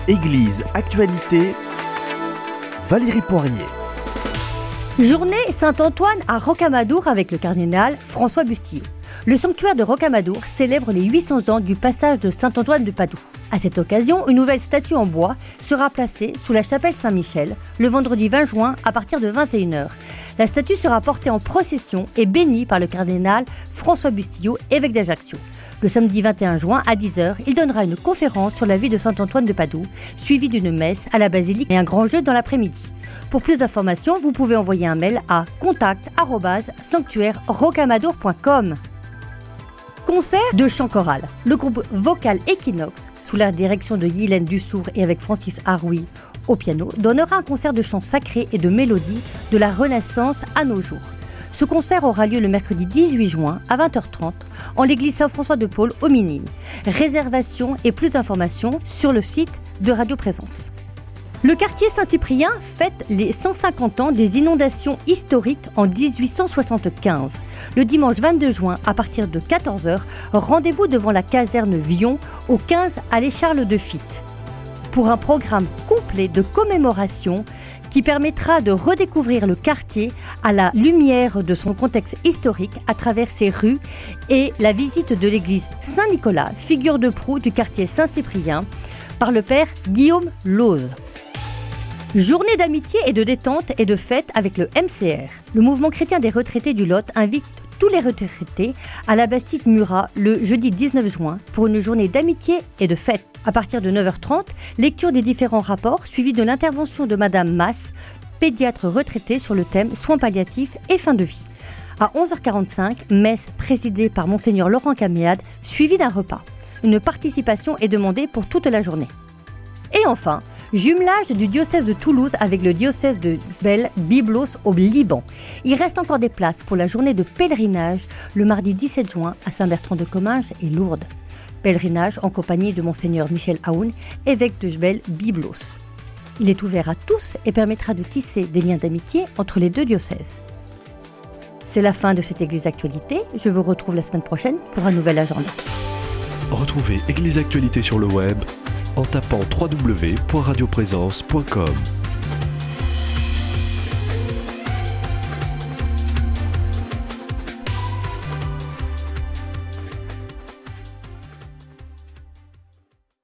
Église Actualité, Valérie Poirier. Journée Saint-Antoine à Rocamadour avec le cardinal François Bustillo. Le sanctuaire de Rocamadour célèbre les 800 ans du passage de Saint-Antoine de Padoue. À cette occasion, une nouvelle statue en bois sera placée sous la chapelle Saint-Michel le vendredi 20 juin à partir de 21h. La statue sera portée en procession et bénie par le cardinal François Bustillo, évêque d'Ajaccio. Le samedi 21 juin à 10h, il donnera une conférence sur la vie de Saint-Antoine de Padoue, suivie d'une messe à la basilique et un grand jeu dans l'après-midi. Pour plus d'informations, vous pouvez envoyer un mail à contact@sanctuaire-rocamadour.com. Concert de chant choral. Le groupe vocal Equinox, sous la direction de Guylaine Dussour et avec Francis Haroui au piano, donnera un concert de chants sacrés et de mélodies de la Renaissance à nos jours. Ce concert aura lieu le mercredi 18 juin à 20h30 en l'église Saint-François-de-Paul aux Minimes. Réservation et plus d'informations sur le site de Radio Présence. Le quartier Saint-Cyprien fête les 150 ans des inondations historiques en 1875. Le dimanche 22 juin, à partir de 14h, rendez-vous devant la caserne Vion, au 15 allée Charles de Fitte, pour un programme complet de commémoration qui permettra de redécouvrir le quartier à la lumière de son contexte historique à travers ses rues et la visite de l'église Saint-Nicolas, figure de proue du quartier Saint-Cyprien, par le père Guillaume Lauze. Journée d'amitié et de détente et de fête avec le MCR. Le mouvement chrétien des retraités du Lot invite tous les retraités à la Bastide Murat le jeudi 19 juin pour une journée d'amitié et de fête. À partir de 9h30, lecture des différents rapports suivie de l'intervention de Madame Masse, pédiatre retraitée sur le thème soins palliatifs et fin de vie. À 11h45, messe présidée par Monseigneur Laurent Caméade, suivie d'un repas. Une participation est demandée pour toute la journée. Et enfin, jumelage du diocèse de Toulouse avec le diocèse de Byblos au Liban. Il reste encore des places pour la journée de pèlerinage le mardi 17 juin à Saint-Bertrand-de-Comminges et Lourdes. Pèlerinage en compagnie de Monseigneur Michel Aoun, évêque de Byblos. Il est ouvert à tous et permettra de tisser des liens d'amitié entre les deux diocèses. C'est la fin de cette Église Actualité. Je vous retrouve la semaine prochaine pour un nouvel agenda. Retrouvez Église Actualité sur le web en tapant www.radioprésence.com.